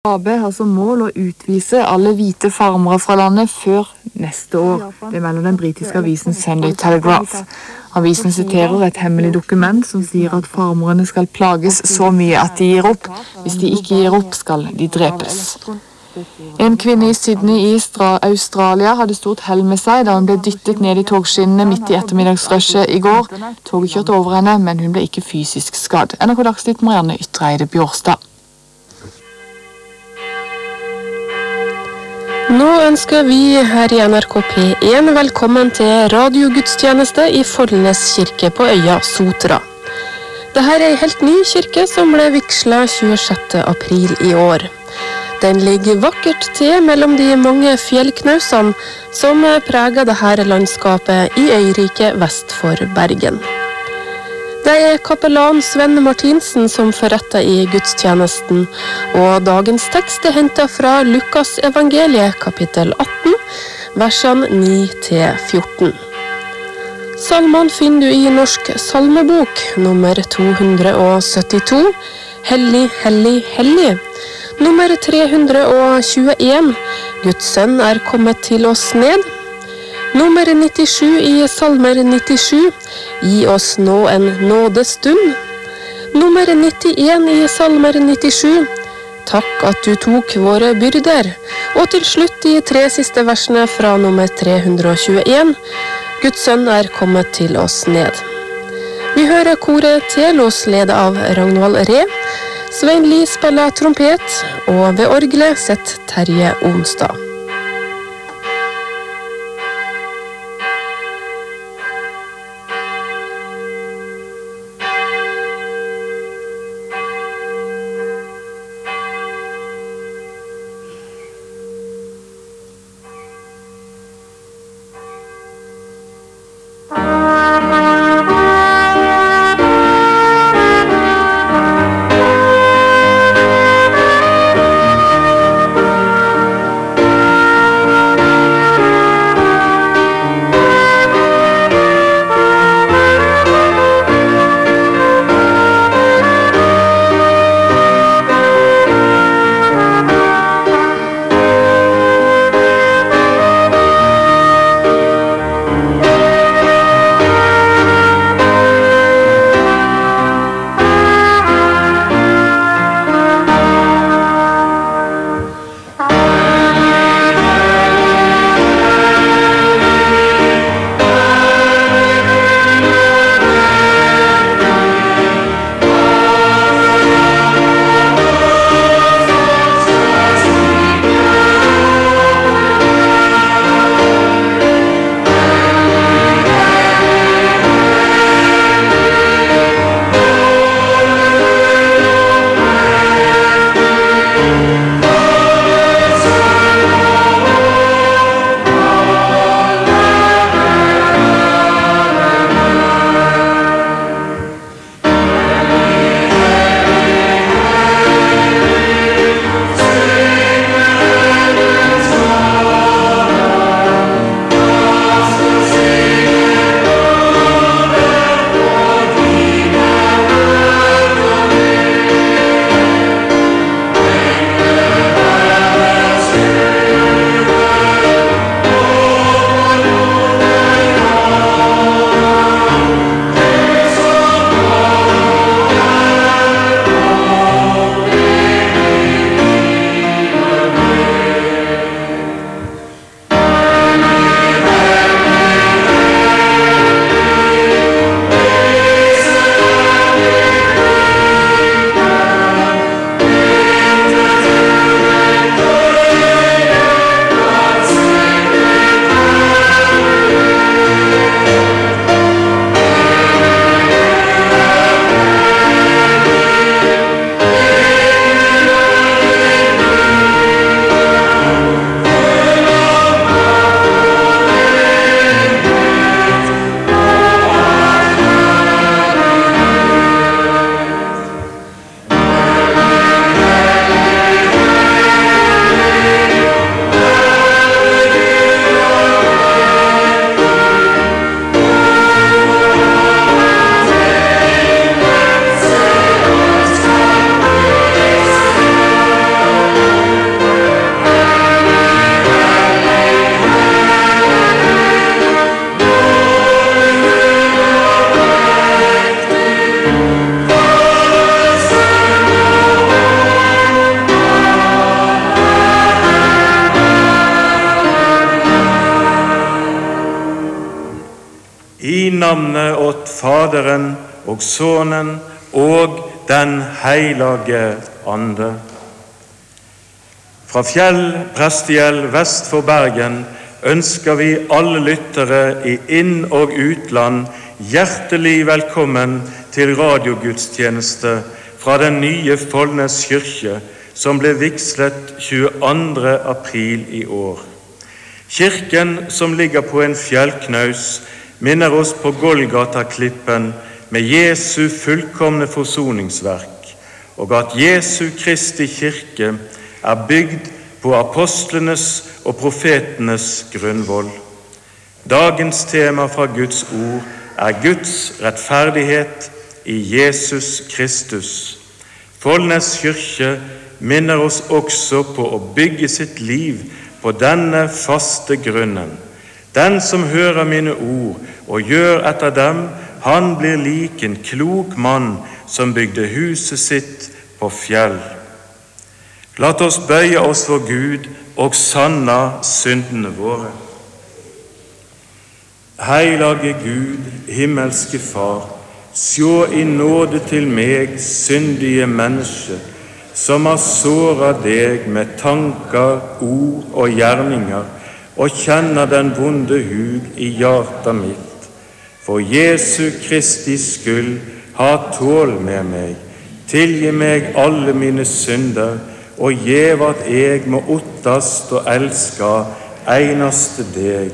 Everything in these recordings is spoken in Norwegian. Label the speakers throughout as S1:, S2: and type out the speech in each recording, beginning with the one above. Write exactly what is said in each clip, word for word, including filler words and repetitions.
S1: A B har som mål å utvise alle hvite farmere fra landet før neste år. Det melder den britiske avisen Sunday Telegraph. Avisen siterer et hemmelig dokument som sier at farmerne skal plages så mye at de gir opp. Hvis de ikke gir opp, skal de drepes. En kvinne i Sydney i Australia hadde stort hell med seg da hun ble dyttet ned i togskinnene midt i ettermiddagsrushet i går. Toget kjørte over henne, men hun ble ikke fysisk skadd. N R K Dagsnytt, Marianne Ytreide Bjørstad.
S2: Nå ønsker vi her i N R K P en velkommen til radiogudstjeneste i Follnes kirke på øya Sotra. Dette er en helt ny kirke som ble vigslet tjuesjette april i år. Den ligger vakkert til mellom de mange fjellknausene som preger dette landskapet i øyriket vest for Bergen. Det er kapellan Sven Martinsen som forretter i gudstjenesten, og dagens tekst er hentet fra Lukas evangeliet kapittel atten, versene ni til fjorten. Salmene finner du i Norsk salmebok nummer to hundre syttito, Hellig, hellig, hellig. Nummer tre hundre tjueen, Guds sønn er kommet til oss ned. Nummer nittisju i Salmer nittisju, gi oss nå en nådestund. Nummer nittien i Salmer nittisju, takk at du tok våre byrder. Og til slutt de tre siste versene fra nummer tre hundre tjueen, Guds sønn er kommet til oss ned. Vi hører koret Telos ledet av Ragnvald Re, Svein Lie spiller trompet, og ved orgelet sett Terje Onsdag.
S3: i navnet åt Faderen og Sønnen og den Hellige Ande. Fra Fjell Prestegjeld vest for Bergen ønsker vi alle lyttere i inn- og utland hjertelig velkommen til radiogudstjeneste fra den nye Follnes kirke, som ble vigslet tjueandre april i år. Kirken, som ligger på en fjellknaus, minner oss på Golgata-klippen med Jesu fullkomne forsoningsverk, og at Jesu Kristi kirke er bygd på apostlenes og profetenes grunnvoll. Dagens tema fra Guds ord er Guds rettferdighet i Jesus Kristus. Follnes kirke minner oss også på å bygge sitt liv på denne faste grunnen. Den som hører mine ord og gjør etter dem, han blir lik en klok mann som bygde huset sitt på fjell. Lat oss bøye oss for Gud og sanna syndene våre. Heilage Gud, himmelske Far, sjå i nåde til meg, syndige menneske, som har såret deg med tanker, ord og gjerninger, og kjenner den vonde hug i hjertet mitt. For Jesu Kristi skyld, ha tål med meg, tilgi meg alle mine synder, og gjev at jeg må ottast og elska einaste deg.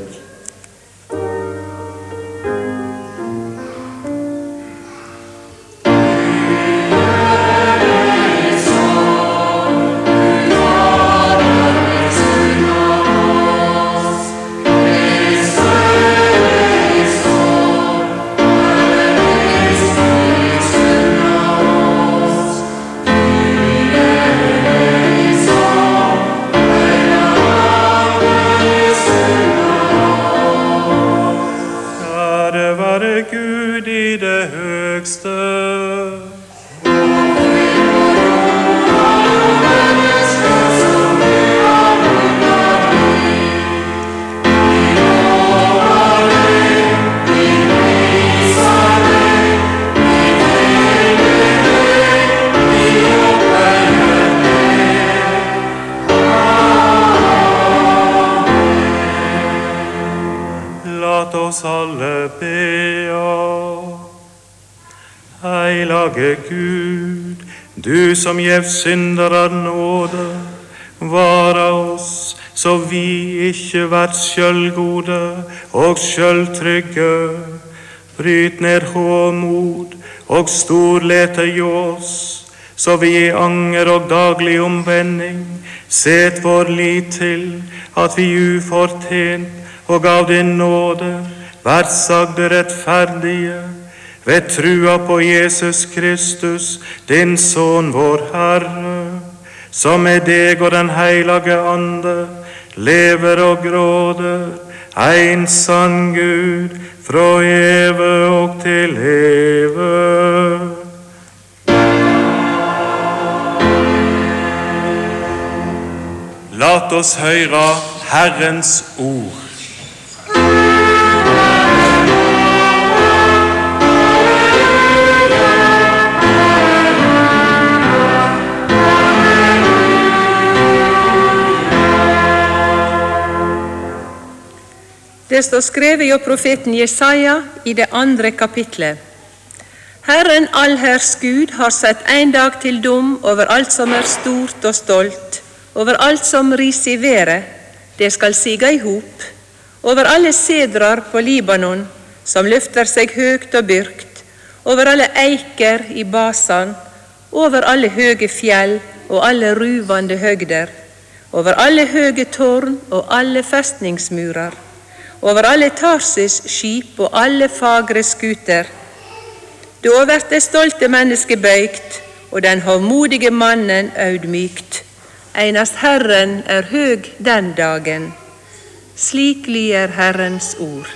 S4: Gud, du som gjev syndere nåde, vara oss, så vi ikke vert sjølvgode og sjølvtrygge. Bryt ned håmod og storlete i oss, så vi i anger og daglig omvending set vår lit til at vi ufortjent og av din nåde vert sagde rettferdige, ved trua på Jesus Kristus, din Son, vår Herre, som med deg og den Hellige Ande lever og gråder, ein sann Gud, fra evig og til evig.
S3: Lat oss høre Herrens ord.
S5: Det står skrevet av profeten Jesaja i det andre kapitlet. Herren allherrs Gud har sett en dag til dom over alt som er stort og stolt, over alt som ris i været, det skal sige i hop, over alle sedrar på Libanon, som løfter seg høgt og byrkt, over alle eiker i Basan, over alle høge fjell og alle ruvande høgder, over alle høge tårn og alle festningsmurar, over alle Tarsis skip og alle fagre skuter. Da vert det stolte menneske bøygt, og den hovmodige mannen audmykt. Einast Herren er høg den dagen. Slik lyder Herrens ord.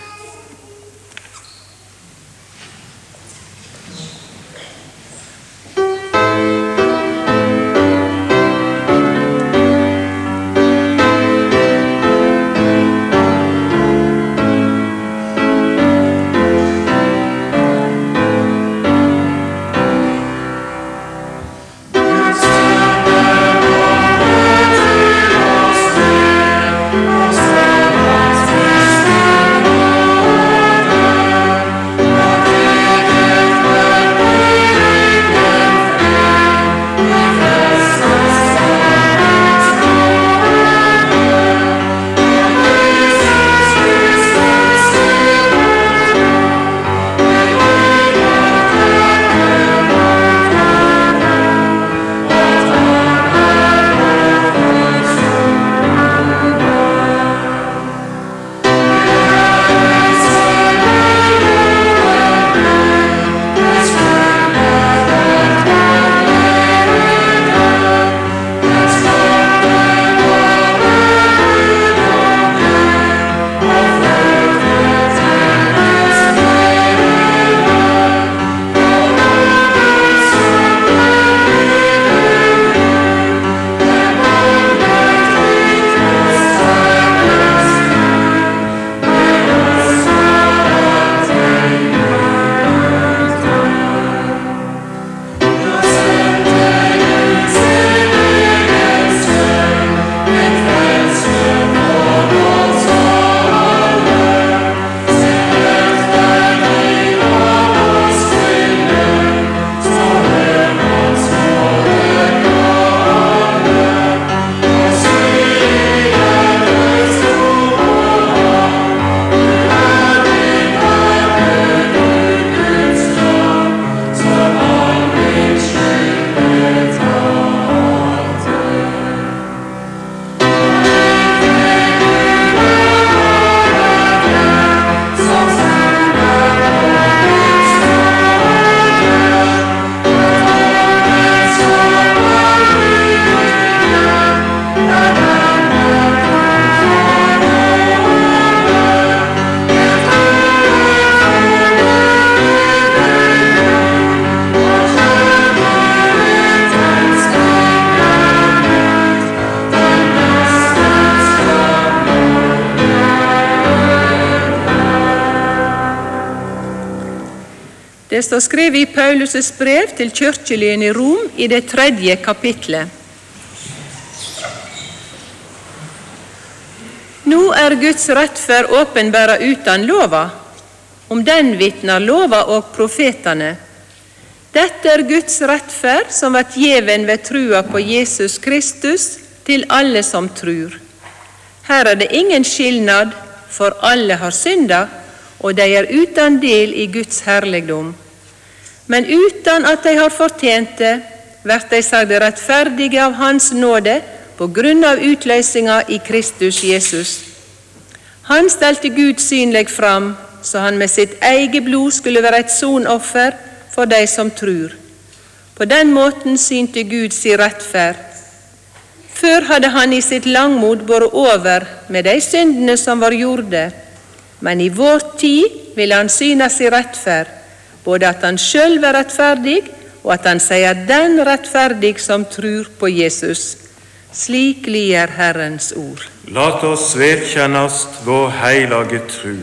S5: Det står skrevet i Paulus' brev til kirkelyen i Rom i det tredje kapitlet. Nå er Guds rettferd åpenbæret uten lova. Om den vitner lova og profetene. Dette er Guds rettferd som vært gjeven ved trua på Jesus Kristus til alle som tror. Her er det ingen skilnad, for alle har synda, og de er uten del i Guds herligdom. Men uten at de har fortjent det, vert de sagde rettferdige av Hans nåde på grunn av utløysinga i Kristus Jesus. Han stelte Gud synlig fram, så han med sitt eget blod skulle være et sonoffer for de som tror. På den måten synte Gud sin rettferd. Før hadde han i sitt langmod båret over med de syndene som var gjorde, men i vår tid vil han syne sin rettferd, både at han selv er rettferdig, og at han sier den rettferdig som tror på Jesus. Slik lyder Herrens ord.
S3: Lat oss vedkjennast vår heilage tru.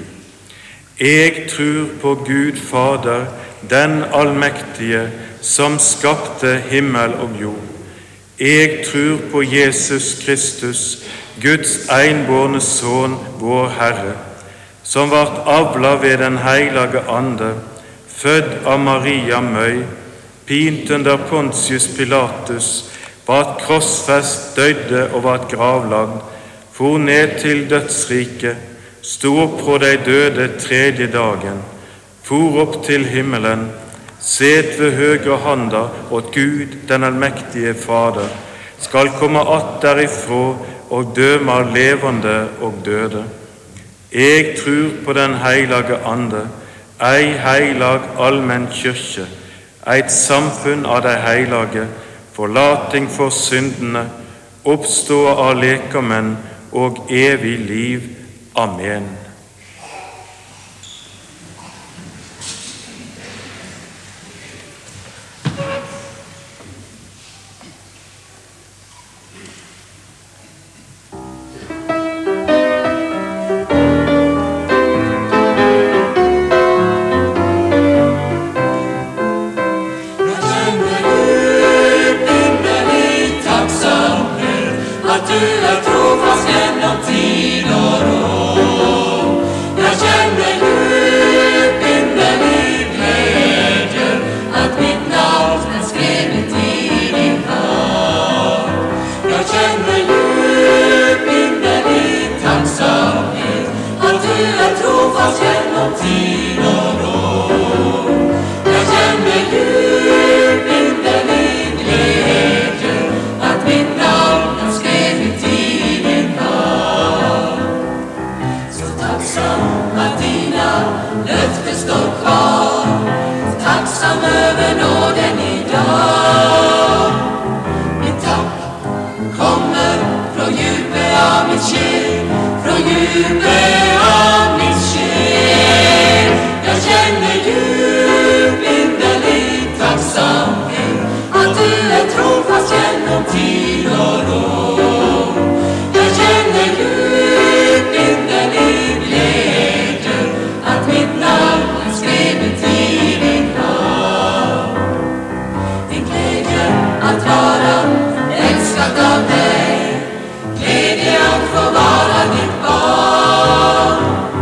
S3: Jeg tror på Gud Fader, den allmektige, som skapte himmel og jord. Jeg tror på Jesus Kristus, Guds einbårne Sønn, vår Herre, som vart avla ved den heilage Ande, fødd av Maria Møy, pint under Pontius Pilatus, vart krossfest, døde og vart gravlagd, for ned til dødsriket, sto opp fra de døde tredje dagen, for opp til himmelen, set ved høyre handa, og Gud, den allmektige Fader, skal komme att derifra og døme levende og døde. Jeg tror på den heilage Ande, ei heilag allmenn kyrkje, eit samfunn av de heilage, forlating for syndene, oppstå av lekamenn og evig liv. Amen.
S6: Glädje att få vara ditt barn.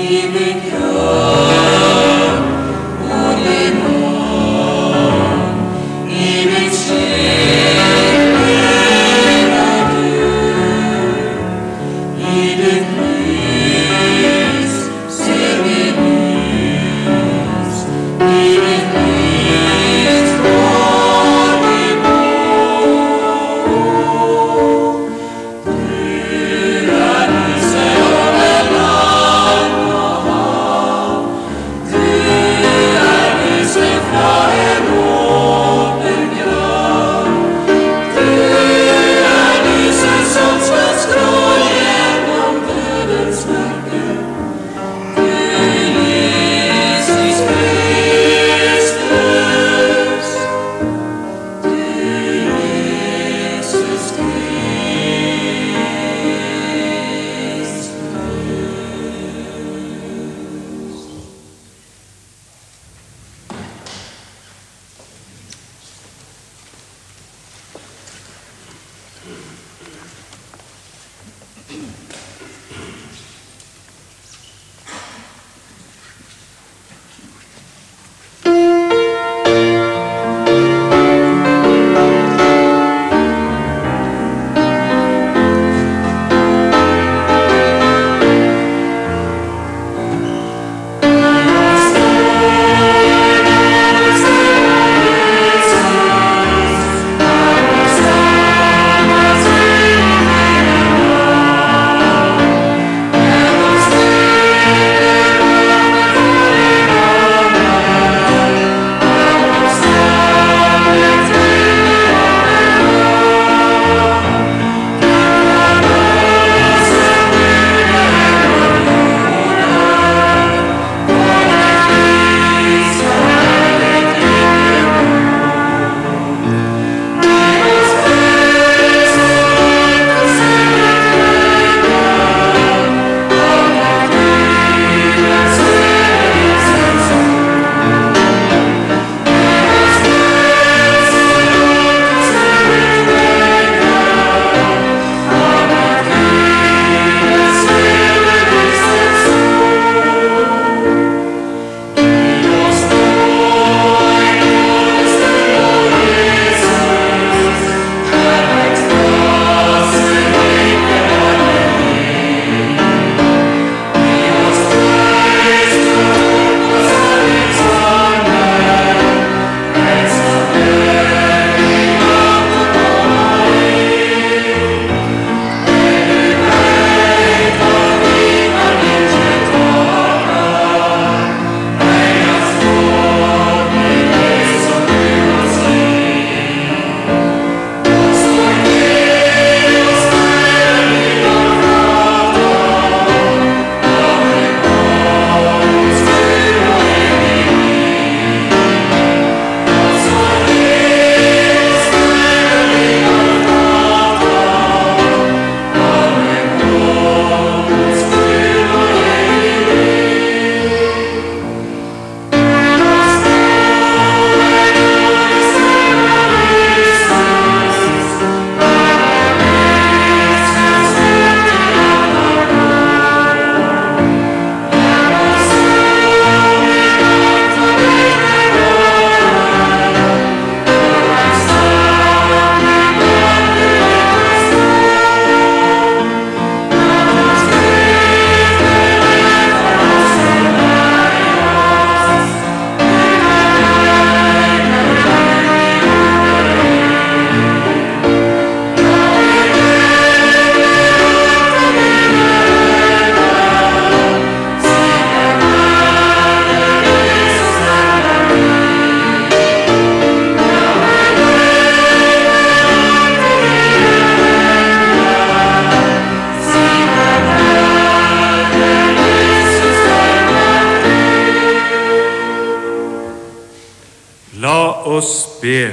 S3: oss be.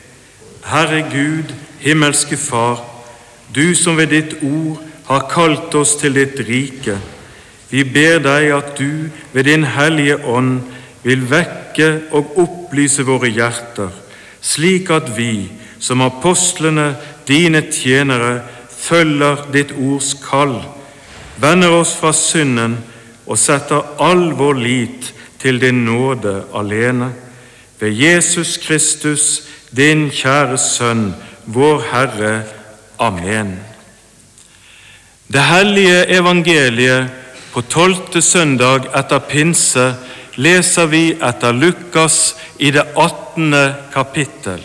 S3: Herre Gud, himmelske Far, du som ved ditt ord har kalt oss til ditt rike, vi ber deg at du ved din hellige ånd vil vekke og opplyse våre hjerter, slik at vi, som apostlene, dine tjenere, følger ditt ords kall, vender oss fra synden og setter all vår lit til din nåde alene, ved Jesus Kristus, din kjære Sønn, vår Herre. Amen. Det hellige evangeliet på tolvte søndag etter pinse leser vi etter Lukas i det attende kapittel.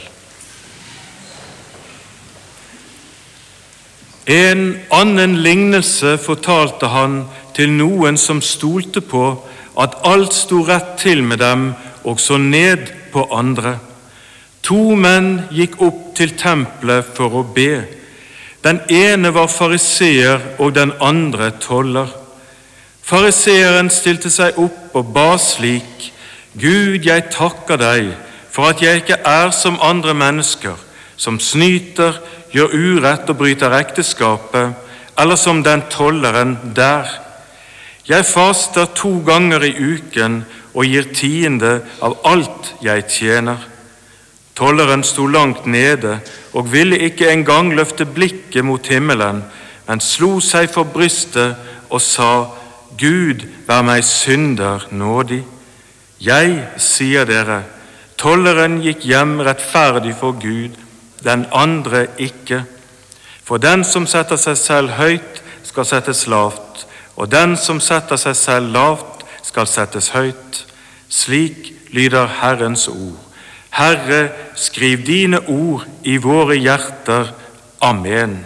S3: En annen lignelse fortalte han til noen som stolte på at alt sto rett til med dem og så ned på andre. To menn gikk opp til tempelet for å be. Den ene var fariseer og den andre toller. Fariseeren stilte seg opp og ba slik: Gud, jeg takker deg for at jeg ikke er som andre mennesker, som snyter, gjør urett og bryter ekteskapet, eller som den tolleren der. Jeg faster to ganger i uken og gir tiende av alt jeg tjener. Tolleren sto langt nede og ville ikke engang løfte blikket mot himmelen, men slo seg for brystet og sa: Gud, vær meg synder nådig. Jeg sier dere, tolleren gikk hjem rettferdig for Gud, den andre ikke. For den som setter seg selv høyt, skal settes lavt, og den som setter seg selv lavt, skal settes høyt. Slik lyder Herrens ord. Herre, skriv dine ord i våre hjerter. Amen.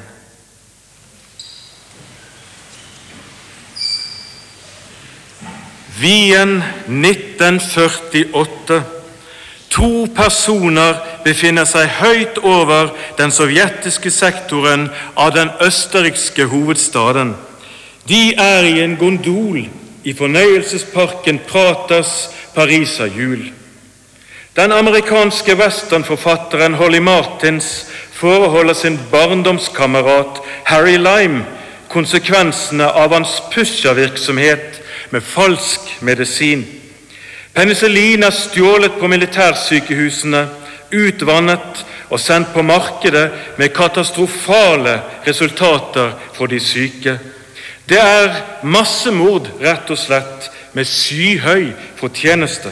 S3: Wien nitten førtiåtte. To personer befinner seg høyt over den sovjetiske sektoren av den østerrikske hovedstaden. De er i en gondol i fornøyelsesparken Praters Pariser jul. Den amerikanske westernforfatteren Holly Martins foreholder sin barndomskamerat Harry Lime konsekvensene av hans pushervirksomhet med falsk medisin. Penicillin er stjålet på militærsykehusene, utvannet og sendt på markedet med katastrofale resultater for de syke. Det er massemord, rett og slett, med skyhøy fortjeneste.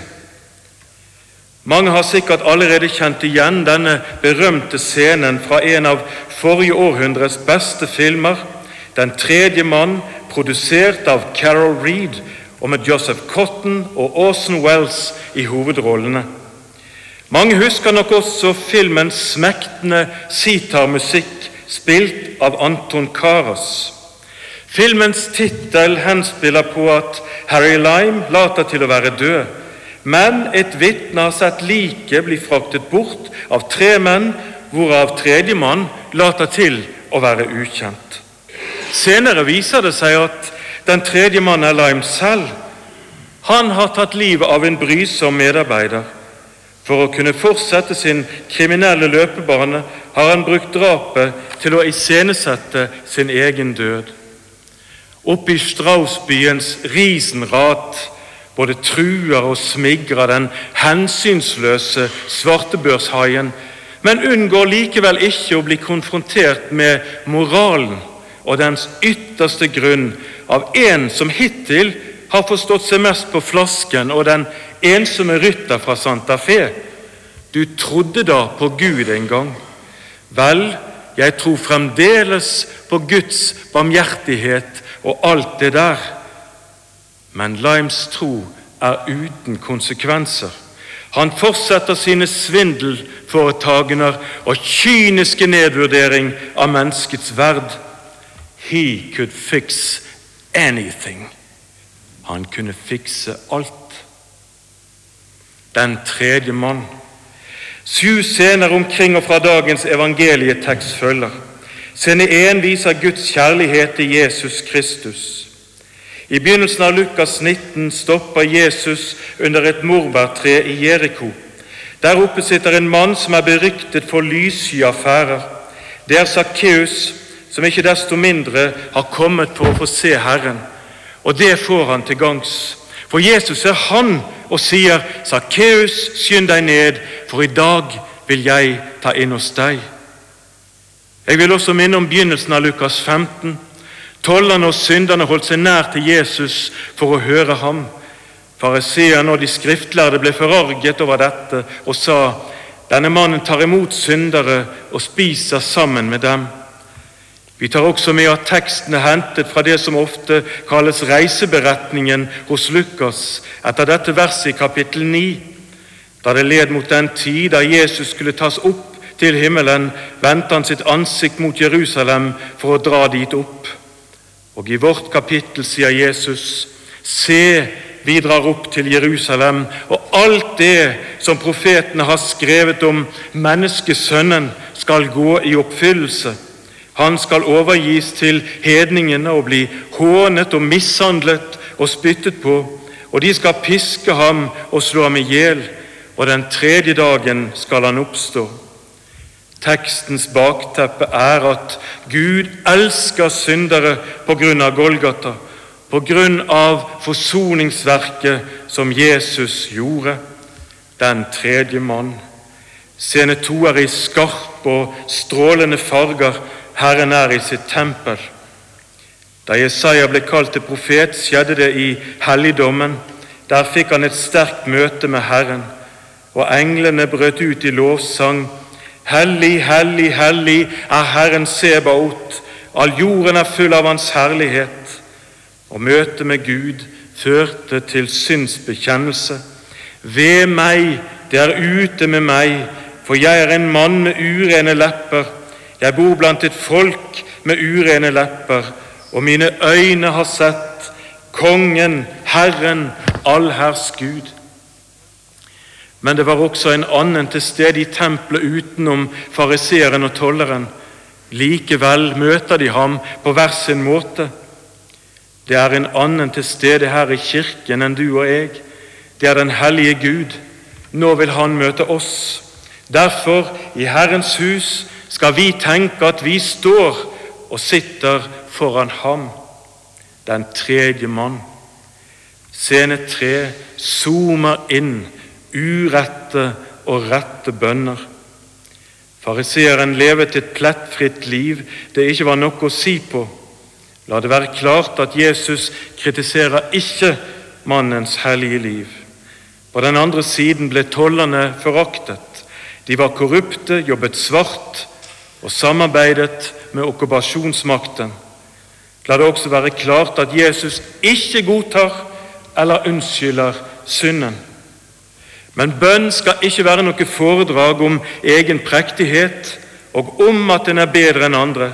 S3: Mange har sikkert allerede kjent igjen denne berømte scenen fra en av forrige århundres beste filmer, Den tredje mann, produsert av Carol Reed, og med Joseph Cotton og Orson Welles i hovedrollene. Mange husker nok også filmens smektende sitarmusikk spilt av Anton Karas. Filmens titel henspiller på at Harry Lime later til å være død, men et vitne har sett liket bli fraktet bort av tre menn, hvorav tredje mann later til å være ukjent. Senere viser det seg at den tredje mann er Lime selv. Han har tatt livet av en brysom medarbeider. For å kunne fortsette sin kriminelle løpebane har han brukt drapet til å iscenesette sin egen død. Oppe i Straussbyens Riesenrad både truer og smigrer den hensynsløse svartebørshaien, men unngår likevel ikke å bli konfrontert med moralen og dens ytterste grunn av en som hittil har forstått seg mest på flasken og den ensomme rytter fra Santa Fe. Du trodde da på Gud en gang. Vel, jeg tror fremdeles på Guds barmhjertighet og alt det der. Men Limes tro er uten konsekvenser. Han fortsetter sine svindelforetagender og kyniske nedvurdering av menneskets verd. He could fix anything. Han kunne fikse alt. Den tredje mann. Syv scener omkring og fra dagens evangelietekst følger. Scene én viser Guds kjærlighet til Jesus Kristus. I begynnelsen av Lukas nitten stopper Jesus under et morbærtre i Jeriko. Der oppe sitter en mann som er beryktet for lyssky affærer. Det er Zakkeus, som ikke desto mindre har kommet for å få se Herren. Og det får han til gangs. For Jesus er han og sier: Zakkeus, skynd deg ned, for i dag vil jeg ta inn hos deg. Jeg vil også minne om begynnelsen av Lukas femten. Tollerne og synderne holdt seg nær til Jesus for å høre ham. Fariseerne og de skriftlærde ble forarget over dette og sa, denne mannen tar imot syndere og spiser sammen med dem. Vi tar også med at teksten er hentet fra det som ofte kalles reiseberetningen hos Lukas, etter dette verset i kapittel ni. Da det led mot den tid da Jesus skulle tas opp til himmelen, vendte han sitt ansikt mot Jerusalem for å dra dit opp. Og i vårt kapittel sier Jesus, se, vi drar opp til Jerusalem, og alt det som profetene har skrevet om menneskesønnen skal gå i oppfyllelse. Han skal overgis til hedningene og bli hånet og mishandlet og spyttet på, og de skal piske ham og slå ham i hjel, og den tredje dagen skal han oppstå. Tekstens bakteppe er at Gud elsker syndere på grunn av Golgata, på grunn av forsoningsverket som Jesus gjorde. Den tredje mann. Scene to er i skarp og strålende farger. Herren er i sitt tempel. Da Jesaja ble kalt til profet, skjedde det i helligdommen. Der fikk han et sterkt møte med Herren, og englene brøt ut i lovsang. Hellig, hellig, hellig er Herren Sebaot. All jorden er full av hans herlighet. Og møtet med Gud førte til synsbekjennelse. Ved meg, det er ute med meg, for jeg er en mann med urene lepper. Jeg bor blant et folk med urene lepper, og mine øyne har sett kongen, Herren, allherrs Gud. Men det var også en annen til stede i tempelet utenom fariseeren og tolleren. Likevel møter de ham på hver sin måte. Det er en annen til stede her i kirken enn du og jeg. Det er den hellige Gud. Nå vil han møte oss. Derfor, i Herrens hus, skal vi tenke at vi står og sitter foran ham. Den tredje mann. Scene tre zoomer inn urette og rette bønner. Fariseeren levet et plettfritt liv det ikke var nok å si på. La det være klart at Jesus kritiserer ikke mannens hellige liv. På den andre siden ble tollerne foraktet. De var korrupte, jobbet svart og samarbeidet med okkupasjonsmakten. La det også være klart at Jesus ikke godtar eller unnskylder synden. Men bønn skal ikke være noe foredrag om egen prektighet og om at den er bedre enn andre.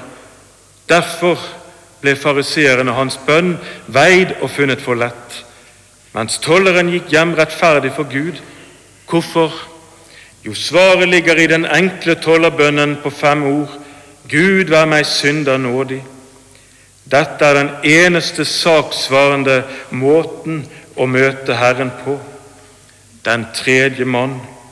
S3: Derfor ble fariseeren og hans bønn veid og funnet for lett, mens tolleren gikk hjem rettferdig for Gud. Hvorfor? Jo, svaret ligger i den enkle tollerbønnen på fem ord. Gud, vær meg synder nådig. Dette er den eneste saksvarende måten å møte Herren på. Den tredje mann.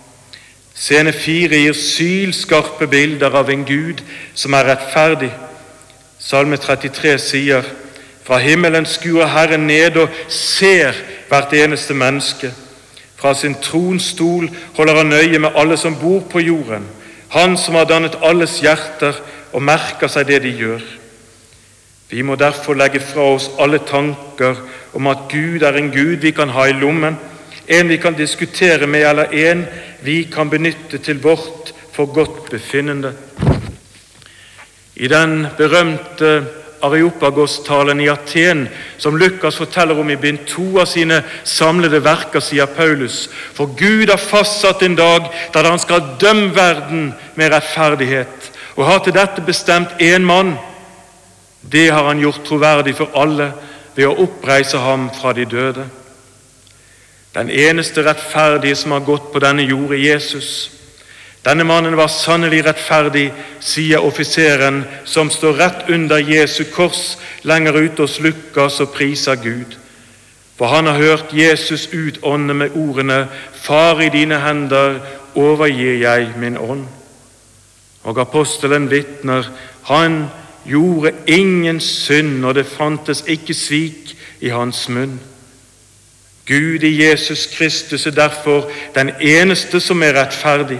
S3: Scene fire gir sylskarpe bilder av en Gud som er rettferdig. Salme trettitre sier, fra himmelen skuer Herren ned og ser hvert eneste menneske. Fra sin tronstol holder han nøye med alle som bor på jorden. Han som har dannet alles hjerter og merker seg det de gjør. Vi må derfor legge fra oss alle tanker om at Gud er en Gud vi kan ha i lommen, en vi kan diskutere med, eller en vi kan benytte til vårt for godt befinnende. I den berømte Areopagos-talen i Aten, som Lukas forteller om i bind to av sine samlede verker, sier Paulus, for Gud har fastsatt en dag da han skal dømme verden med rettferdighet, og har til dette bestemt en mann. Det har han gjort troverdig for alle ved å oppreise ham fra de døde. Den eneste rettferdige som har gått på denne jord er Jesus. Denne mannen var sannelig rettferdig, sier offiseren som står rett under Jesu kors lenger ute hos Lukas og priser Gud. For han har hørt Jesus utånde med ordene, Far, i dine hender overgir jeg min ånd. Og apostelen vitner, han gjorde ingen synd, og det fantes ikke svik i hans munn. Gud i Jesus Kristus er derfor den eneste som er rettferdig.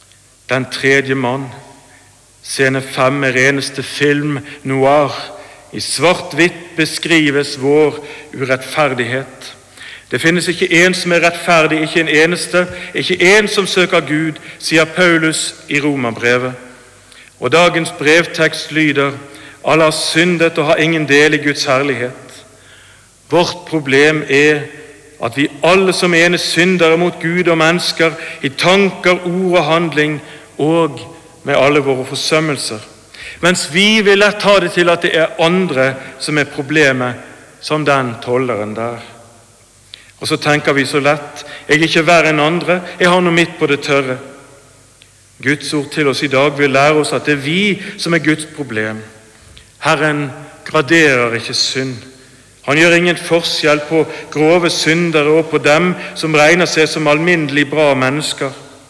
S3: Den tredje mann. Scene fem er eneste film noir I svart-hvitt beskrives vår urettferdighet. Det finnes ikke en som er rettferdig, ikke en eneste, ikke en som søker Gud, sier Paulus i Romerbrevet. Og dagens brevtekst lyder: alle har syndet og har ingen del i Guds herlighet. Vårt problem er at vi alle som ene syndere mot Gud og mennesker, i tanker, ord og handling, og med alle våre forsømmelser. Mens vi vil lett ha det til at det er andre som er problemet, som den tolleren der. Og så tenker vi så lett: jeg er ikke verre enn andre, jeg har noe midt på det tørre. Guds ord til oss i dag vil lære oss at det er vi som er Guds problem. Herren graderer ikke synd. Han gjør ingen forskjell på grove syndere og på dem som regner seg som alminnelig bra mennesker.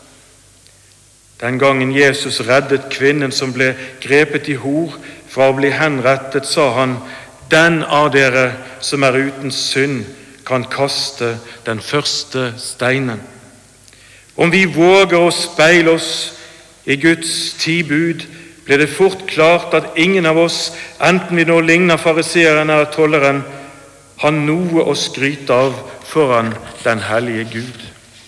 S3: Den gangen Jesus reddet kvinnen som ble grepet i hor fra å bli henrettet, sa han: den av dere som er uten synd, kan kaste den første steinen. Om vi våger å speile oss i Guds ti bud, blir det fort klart at ingen av oss, enten vi nå ligner fariseeren eller tolleren, har noe å skryte av foran den hellige Gud.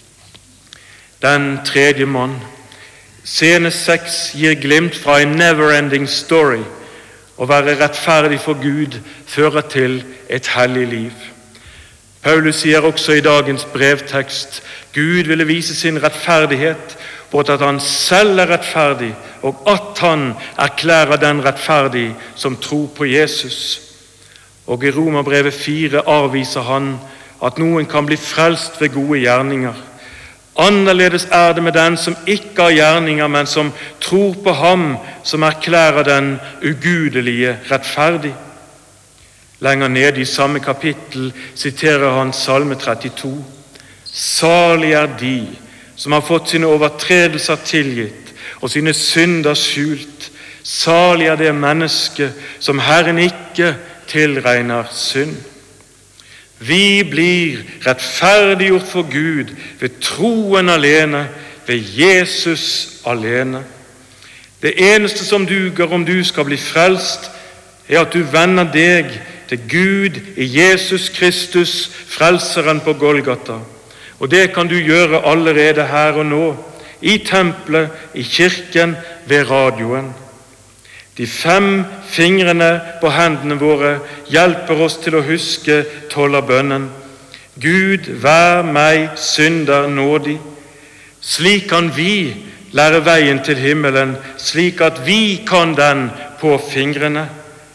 S3: Den tredje mann. Scene seks gir glimt fra en never-ending story. Å være rettferdig for Gud fører til et hellig liv. Paulus sier også i dagens brevtekst: Gud ville vise sin rettferdighet på at han selv er rettferdig, og at han erklærer den rettferdig som tror på Jesus. Og i Romerbrevet fire avviser han at noen kan bli frelst ved gode gjerninger. Annerledes er det med den som ikke har gjerninger, men som tror på ham som erklærer den ugudelige rettferdig. Lenger ned i samme kapittel siterer han Salme trettito. Salig er de som har fått sine overtredelser tilgitt og sine synder skjult. Salig er det menneske som Herren ikke tilregner synd. Vi blir rettferdiggjort for Gud ved troen alene, ved Jesus alene. Det eneste som duger om du skal bli frelst, er at du vender deg til Gud i Jesus Kristus, frelseren på Golgata. Og det kan du gjøre allerede her og nå, i tempelet, i kirken, ved radioen. De fem fingrene på hendene våre hjelper oss til å huske tollerbønnen. Gud, vær meg synder nådig. Slik kan vi lære veien til himmelen, slik at vi kan den på fingrene.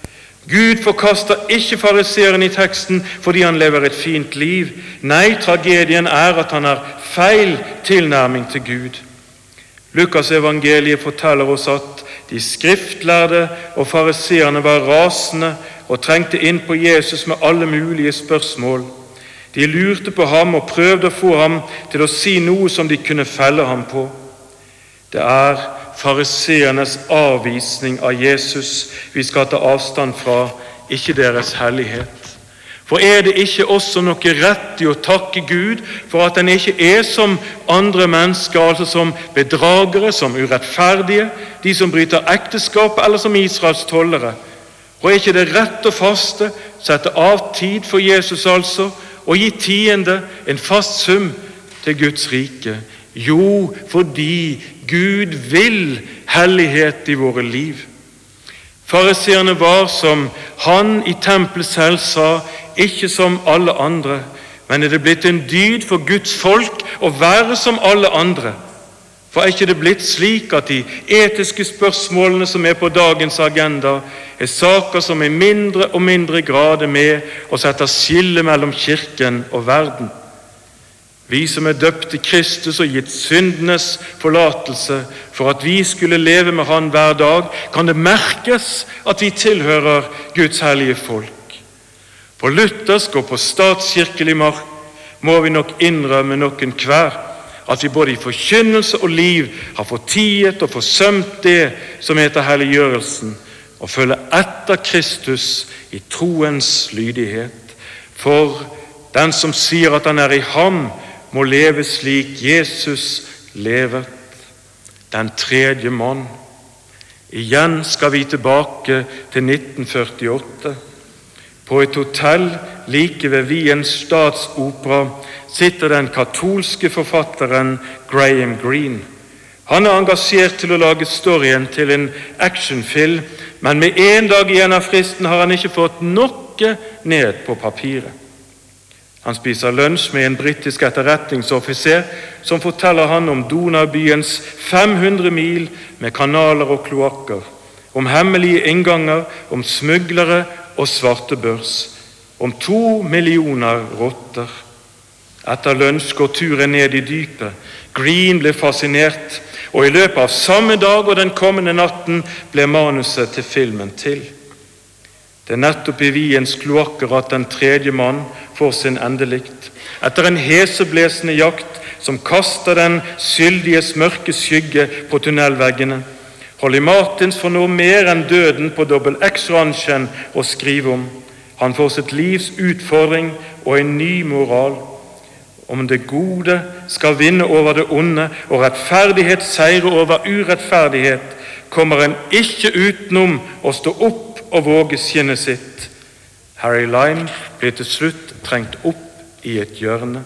S3: Gud forkaster ikke fariseeren i teksten fordi han lever et fint liv. Nei, tragedien er at han har feil tilnærming til Gud. Lukas evangeliet forteller oss at de skriftlærde og fariseerne var rasende og trengte inn på Jesus med alle mulige spørsmål. De lurte på ham og prøvde å få ham til å si noe som de kunne felle ham på. Det er fariseernes avvisning av Jesus vi skal ta avstand fra, ikke deres hellighet. For er det ikke også noe rett i å takke Gud for at den ikke er som andre mennesker, altså som bedragere, som urettferdige, de som bryter ekteskap, eller som Israels tollere? Og er ikke det rett å faste, sette av tid for Jesus altså, og gi tiende, en fast sum til Guds rike? Jo, fordi Gud vil hellighet i våre liv. Fariseerne var, som han i tempelet selv sa, ikke som alle andre, men er det blitt en dyd for Guds folk å være som alle andre. For er ikke det blitt slik at de etiske spørsmålene som er på dagens agenda, er saker som i mindre og mindre grad er med og setter skille mellom kirken og verden? Vi som er døpt i Kristus og gitt syndenes forlatelse for at vi skulle leve med han hver dag, kan det merkes at vi tilhører Guds hellige folk. På luthersk og på statskirkelig mark må vi nok innrømme noen hver at vi både i forkynnelse og liv har fortiet og forsømt det som heter helliggjørelsen, og følge etter Kristus i troens lydighet. For den som sier at han er i ham, må leve slik Jesus levet. Den tredje mann. Igjen skal vi tilbake til nitten førtiåtte. På et hotell like ved Wiens statsopera sitter den katolske forfatteren Graham Greene. Han er engasjert til å lage storyen til en actionfilm, men med en dag igjen av fristen har han ikke fått noe ned på papiret. Han spiser lunsj med en britisk etterretningsoffiser som forteller han om Donaubyens fem hundre mil med kanaler og kloakker, om hemmelige innganger, om smuglere og svartebørs, om to millioner rotter. Etter lunsj går turen ned i dypet. Greene blir fascinert, og i løpet av samme dag og den kommende natten ble manuset til filmen til. Det er nettopp i Wiens kloakker at den tredje mann får sin endelikt. Etter en heseblesende jakt som kaster den skyldiges mørke skygge på tunnelveggene. Holly Martins får nå mer enn døden på dobbel X-ransjen å skrive om. Han får sitt livs utfordring og en ny moral. Om det gode skal vinne over det onde, og rettferdighet seire over urettferdighet, kommer en ikke utenom å stå opp og våge skinnet sitt. Harry Lime blir til slutt trengt opp i et hjørne.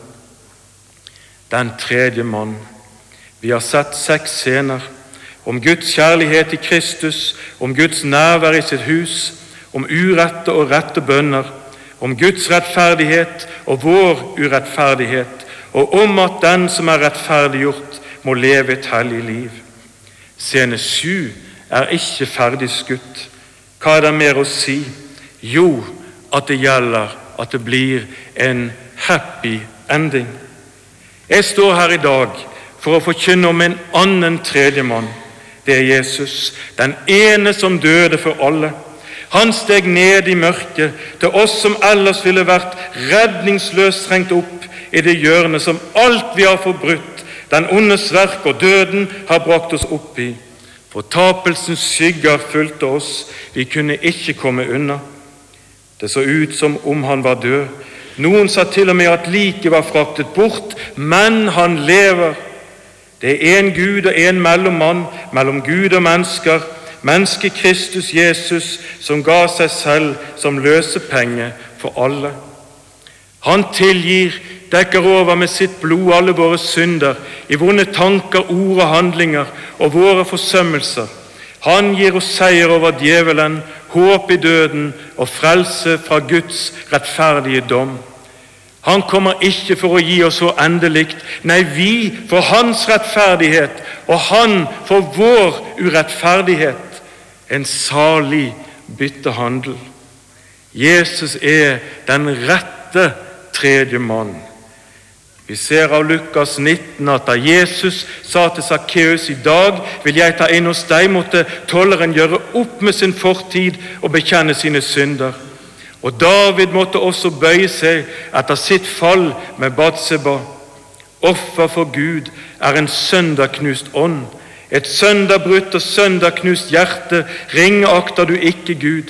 S3: Den tredje mann. Vi har sett seks scener om Guds kjærlighet i Kristus, om Guds nærvær i sitt hus, om urette og rette bønner, om Guds rettferdighet og vår urettferdighet, og om at den som er rettferdiggjort må leve et hellig liv. Scene sju er ikke ferdig skutt. Hva er det mer å si? Jo, at det gjelder at det blir en happy ending. Jeg står her i dag for å forkynne om en annen tredjemann. Det er Jesus, den ene som døde for alle. Han steg ned i mørket til oss som ellers ville vært redningsløst trengt opp i det hjørne som alt vi har forbrutt, den ondes verk og døden har brakt oss opp i. Fortapelsens skygger fulgte oss, vi kunne ikke komme unna. Det så ut som om han var død. Noen sa til og med at liket var fraktet bort, men han lever. Det er en Gud og en mellommann mellom Gud og mennesker, menneske Kristus Jesus, som ga seg selv som løsepenge for alle. Han tilgir, dekker over med sitt blod alle våre synder, i vonde tanker, ord og handlinger, og våre forsømmelser. Han gir oss seier over djevelen, håp i døden og frelse fra Guds rettferdige dom. Han kommer ikke for å gi oss så endelikt, nei, vi for hans rettferdighet, og han for vår urettferdighet. En salig byttehandel. Jesus er den rette tredje mann. Vi ser av Lukas nitten at da Jesus sa til Sakkeus, i dag vil jeg ta inn hos deg, måtte tolleren gjøre opp med sin fortid og bekjenne sine synder. Og David måtte også bøye seg etter sitt fall med Batseba. Offer for Gud er en sønderknust ånd, et sønderbrutt og sønderknust hjerte, ringeakter du ikke Gud.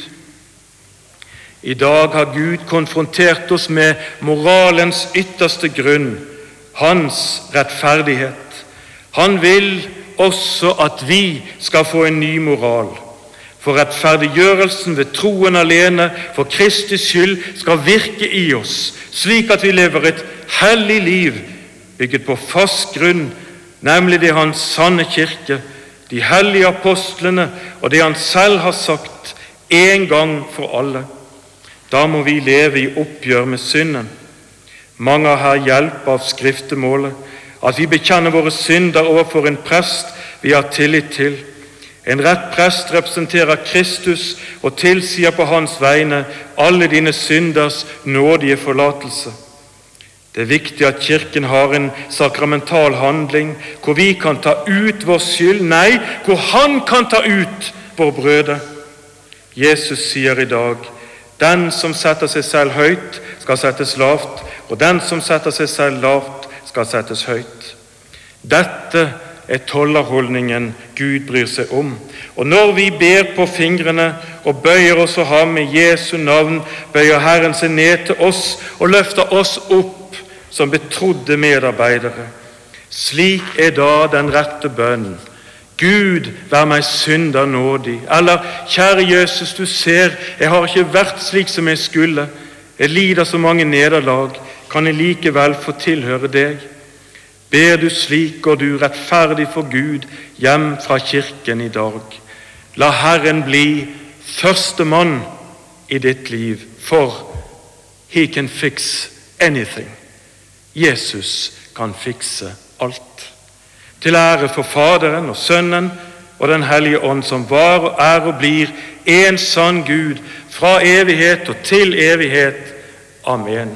S3: I dag har Gud konfrontert oss med moralens ytterste grunn, hans rettferdighet. Han vil også at vi skal få en ny moral. For rettferdiggjørelsen ved troen alene, for Kristi skyld, skal virke i oss, slik at vi lever et hellig liv, bygget på fast grunn, nemlig det hans sanne kirke, de hellige apostlene og det han selv har sagt, en gang for alle. Da må vi leve i oppgjør med synden. Mange har her hjelp av skriftemålet, at vi bekjenner våre synder overfor en prest vi har tillit til. En rett prest representerer Kristus og tilsier på hans vegne alle dine synders nådige forlatelse. Det er viktig at kirken har en sakramental handling, hvor vi kan ta ut vår skyld, nei, hvor han kan ta ut vår brøde. Jesus sier i dag, den som setter seg selv høyt, skal settes lavt, og den som setter seg selv lavt, skal settes høyt. Dette er tollerholdningen Gud bryr seg om. Og når vi ber på fingrene og bøyer oss for ham i Jesu navn, bøyer Herren seg ned til oss og løfter oss opp som betrodde medarbeidere. Slik er da den rette bønn. Gud, vær meg synder nådig. Eller, kjære Jesus, du ser, jeg har ikke vært slik som jeg skulle. Jeg lider så mange nederlag, kan jeg likevel få tilhøre deg? Ber du slik, går du rettferdig for Gud hjem fra kirken i dag. La Herren bli første mann i ditt liv, for he can fix anything. Jesus kan fikse alt. Til ære for Faderen og Sønnen og den Hellige Ånd, som var og er og blir en sann Gud, fra evighet og til evighet. Amen.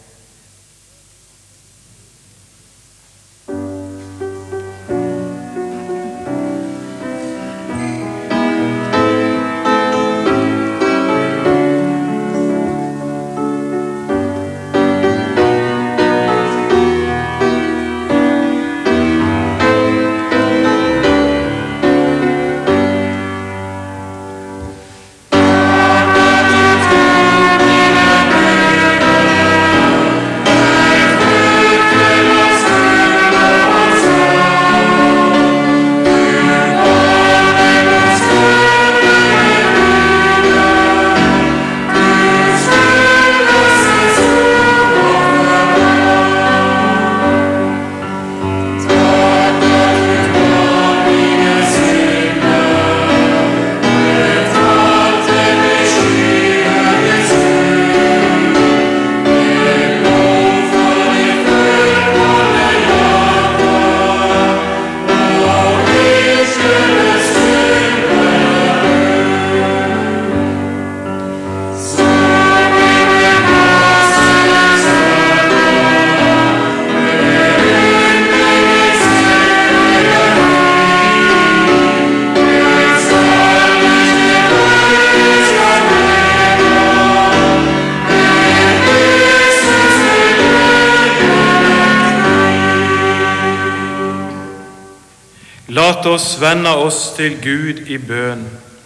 S3: Lat oss vende oss til Gud i bønn.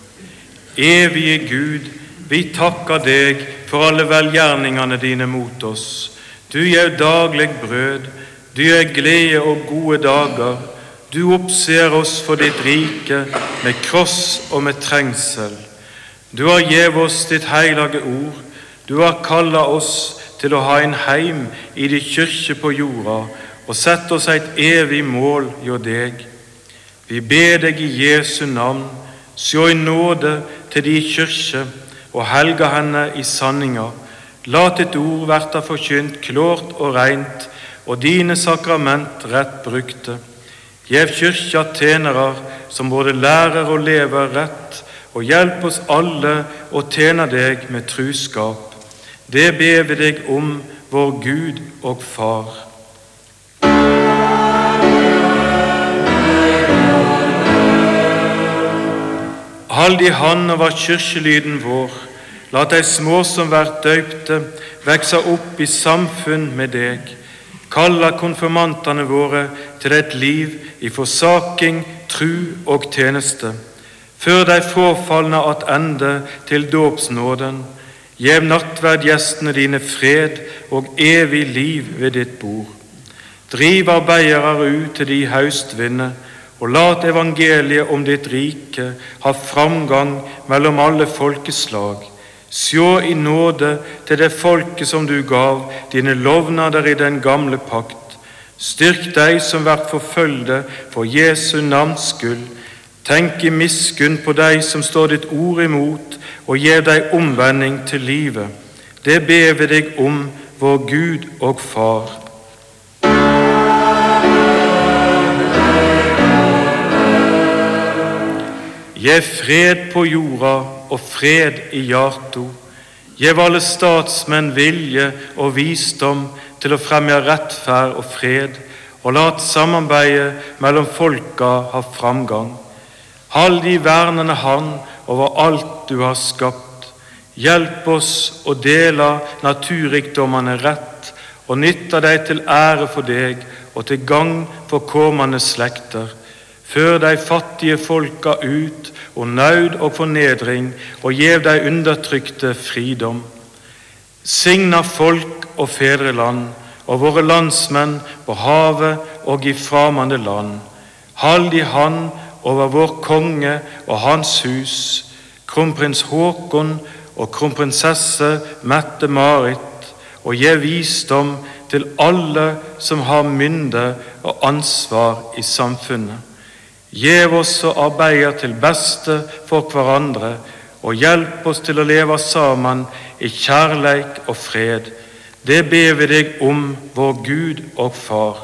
S3: Evige Gud, vi takker deg for alle velgjerningene dine mot oss. Du gir daglig brød, du gir glede og gode dager. Du oppser oss for ditt rike med kross og med trengsel. Du har gitt oss ditt hellige ord. Du har kallet oss til å ha en heim i de kyrkje på jorda og sett oss et evig mål hjå deg. Vi ber deg i Jesu navn, sjå i nåde til de kyrkje og helga henne i sanninga. La ditt ord verta forkynt klart og reint, og dine sakrament rett brukte. Gjev kyrkja tjenere som både lærer og lever rett, og hjelp oss alle å tjene deg med truskap. Det ber vi deg om, vår Gud og Far. Hold i hand over kyrkjelyden vår. La de små som vært døypte vekse opp i samfunn med deg. Kalla konfirmantene våre til et liv i forsaking, tru og tjeneste. Før de frafalne at ende til dåpsnåden. Gjev nattverdgjestene dine fred og evig liv ved ditt bord. Driv arbeidere ut til de haustvinne, og lat evangeliet om ditt rike ha framgang mellom alle folkeslag. Sjå i nåde til det folket som du gav dine lovnader i den gamle pakt. Styrk deg som vært forfølgde for Jesu navns skyld. Tenk i miskunn på deg som står ditt ord imot, og gjev deg omvending til livet. Det ber vi deg om, vår Gud og Far. Gjev fred på jorda og fred i hjarto. Gjev alle statsmenn vilje og visdom til å fremja rettferd og fred, og lat samarbeidet mellom folka ha framgang. Hold de vernende hand over alt du har skapt. Hjelp oss å dele naturrikdommene rett, og nytte deg til ære for deg og til gagn for kommende slekter. Før de fattige folka ut og nød og fornedring, og gjev de undertrykte fridom. Signa folk og fedreland, og våre landsmenn på havet og i framande land. Hold i hand over vår konge og hans hus, kronprins Håkon og kronprinsesse Mette-Marit, og gi visdom til alle som har mynde og ansvar i samfunnet. Gjev oss å arbeide til beste for hverandre, og hjelp oss til å leve sammen i kjærleik og fred. Det ber vi deg om, vår Gud og Far.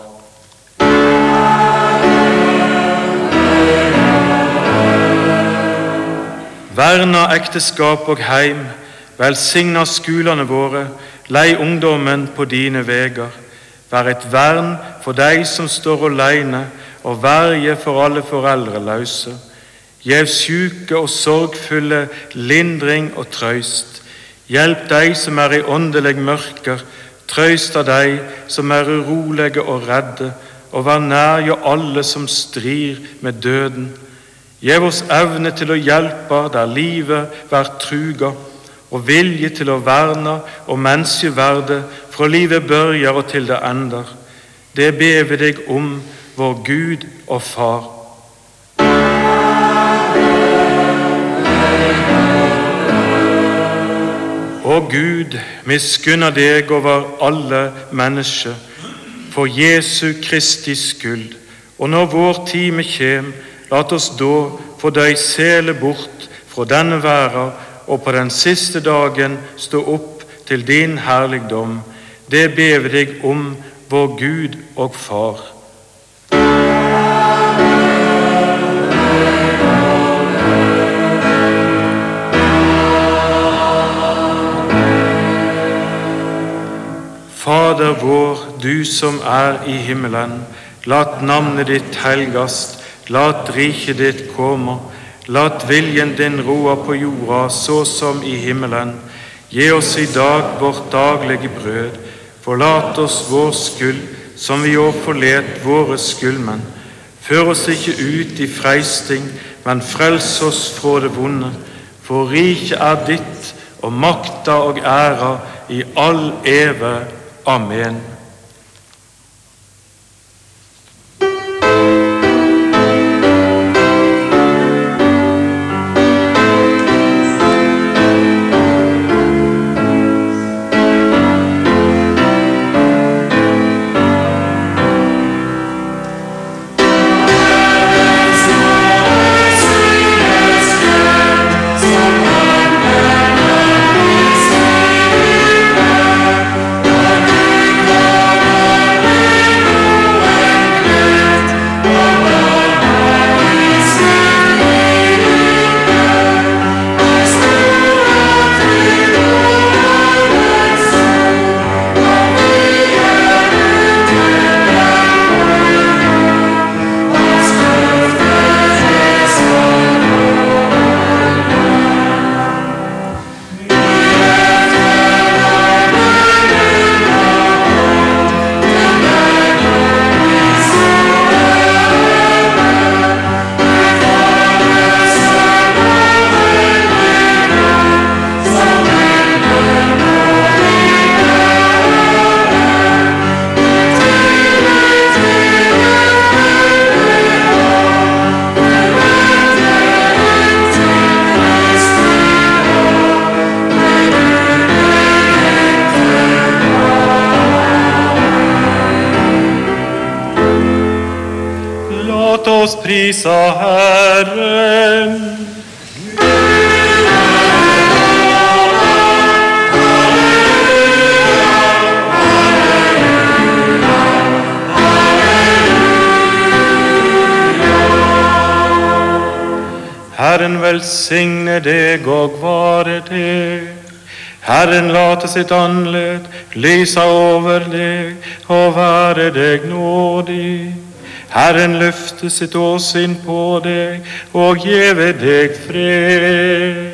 S3: Verna ekteskap og heim, velsigna skolene våre, lei ungdommen på dine veger. Vær et vern for deg som står alene, og verje for alle foreldreløse. Gjev sjuke og sorgfulle lindring og trøyst. Hjelp deg som er i åndelig mørker, trøyst av deg som er urolige og redde, og vær nær jo alle som strir med døden. Gjev oss evne til å hjelpe der livet vær truga, og vilje til å verne og menneskeverde fra livet børjer og til det ender. Det ber vi deg om, vår Gud og Far. Å Gud, miskunna deg over alle mennesker, for Jesu Kristi skyld, og når vår time kjem, lat oss da få deg sele bort fra denne verden, og på den siste dagen stå opp til din herligdom. Det ber vi deg om, vår Gud og Far. Fader vår, du som er i himmelen, lat navnet ditt helgast, lat riket ditt komme, lat viljen din roa på jorda, så som i himmelen. Gi oss i dag vårt daglige brød, forlat oss vår skyld, som vi også forlet våre skyldmenn. Før oss ikke ut i freisting, men frels oss fra det vonde. For riket er ditt, og makta og æra i all eve. Amen. Prisa Herren. Herren velsigne deg og vare deg. Herren late sitt anlet lysa over deg og være deg nådig. Herren løfte sitt åsyn på deg og gjeve deg fred.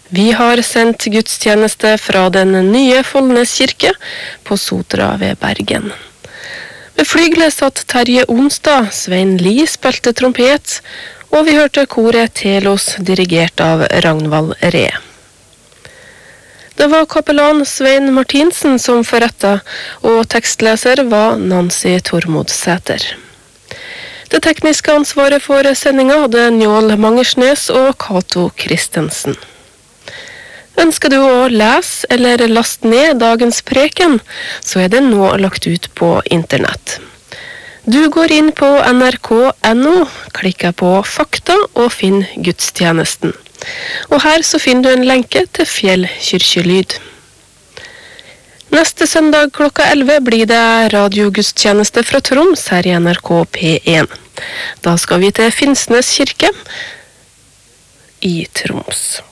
S2: Vi har sendt gudstjeneste fra den nye Follnes kirke på Sotra ved Bergen. Ved flygelet satt Terje Onsdag, Svein Lie spilte trompet, og vi hørte koret Telos dirigert av Ragnvald Ree. Det var kapellan Svein Martinsen som forrettet, og tekstleser var Nancy Tormodsæter. Det tekniske ansvaret for sendinga hadde Njål Mangersnes og Kato Kristensen. Ønsker du å lese eller laste ned dagens preken, så er det nå lagt ut på internett. Du går inn på N R K punktum N O, klikker på fakta og finner gudstjenesten. Og her så finner du en lenke til Fjell kyrkjelyd. Neste søndag klokka elleve blir det radiogudstjeneste fra Troms her i N R K P én. Da skal vi til Finnsnes kirke i Troms.